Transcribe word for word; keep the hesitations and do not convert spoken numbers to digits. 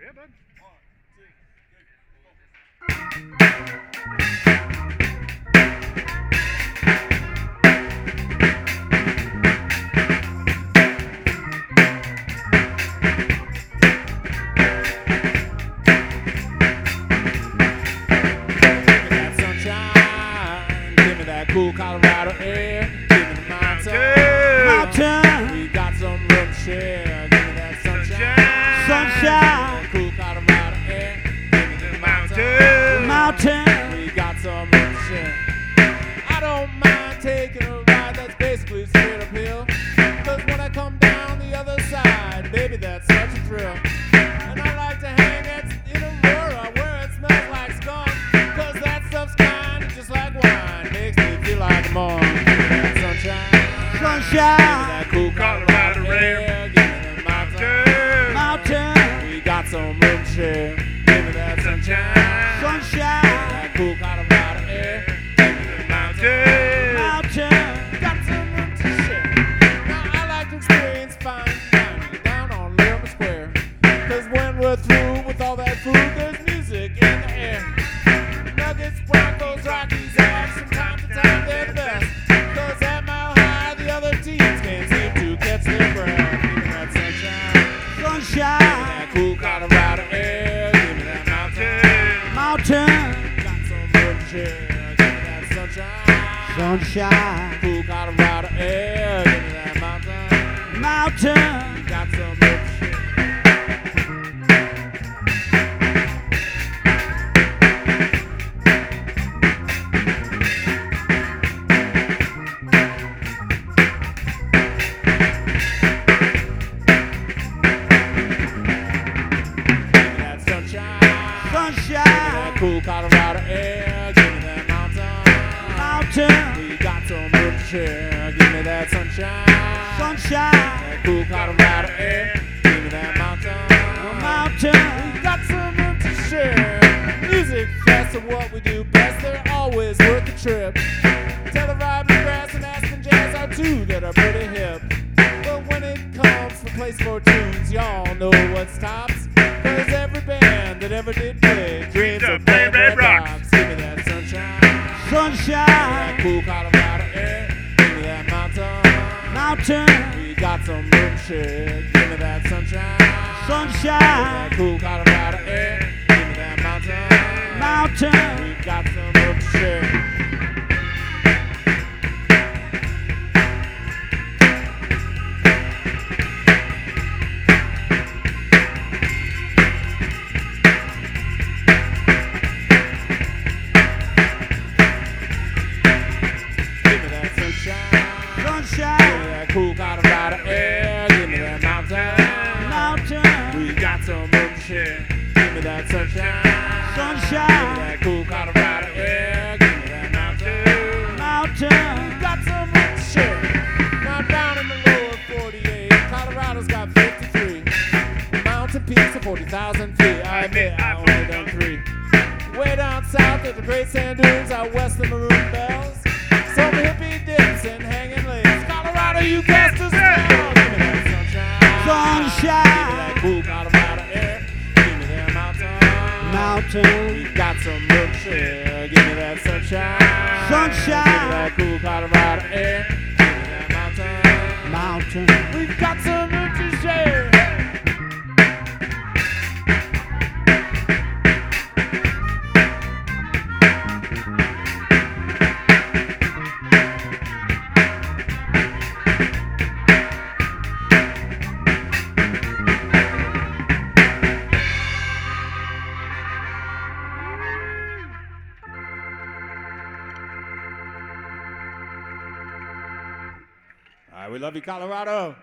Yeah, bud. Cool Colorado air, give me the mountain, mountain. We got some room to share. Give me that sunshine, sunshine. Cool Colorado air, give me the mountain, mountain. We got some room to share. I don't mind taking a ride that's basically straight uphill, 'cause when I come down the other side, baby, that's such a thrill. And I like to hang at in Aurora where it smells like skunk, 'cause that stuff's kind of just like wine. Makes me feel like I'm on. Give me that sunshine, sunshine. Give me that cool Colorado air. Give me the mountain, mountain. We got some room to share. Give me that sunshine, sunshine. That cool Colorado air. Give me the mountain, mountain. Got some room to share. Now I like to experience fine dining down on Lerma Square, 'cause when we're through with all that food, there's music in the air. Nuggets, Broncos, Rockies, Avs, from time to time they're the best, 'cause at Mile High the other teams can't seem to catch their breath. Give me that sunshine, sunshine. Give me that cool Colorado air. Give me that mountain, mountain. Got some room to share. Give me that sunshine, sunshine. Cool Colorado air. Give me that mountain, mountain. Got some room to share. Cool Colorado air, give me that mountain, mountain. We got some room to share. Give me that sunshine, sunshine. That cool Colorado air, give me that mountain, mountain. We got some room to share. Music fest are what we do best. They're always worth the trip. Telluride, Bluegrass, and Aspen Jazz are two that are pretty hip. But when it comes to place for tunes, y'all know what's tops. 'Cause every band that ever did play dreams of playing Red Rocks. Give me that sunshine, sunshine. That cool Colorado air. Give me that mountain, mountain. We got some room to share. Give me that sunshine, sunshine. That cool Colorado air. Give me that mountain, mountain. We got some room to share. Cool Colorado air, give me that mountain, mountain. We got some room to share. Give me that sunshine, sunshine. Give me that cool Colorado air. Give me that mountain, mountain. We got some room to share. Now down in the lower forty-eight, Colorado's got fifty-three mountain peaks of forty thousand feet. I admit I only done three. Way down south at the Great Sand Dunes, out west of Maroon Bells, some hippie dips and hanging lakes. Colorado, you cast a spell. Give me that sunshine, sunshine. Give me that cool Colorado air. Give me that mountain, mountain. We got some room to share. Give me that sunshine, sunshine. Give me that cool Colorado air. Give me that mountain, mountain. We've got some room to share. All right, we love you, Colorado.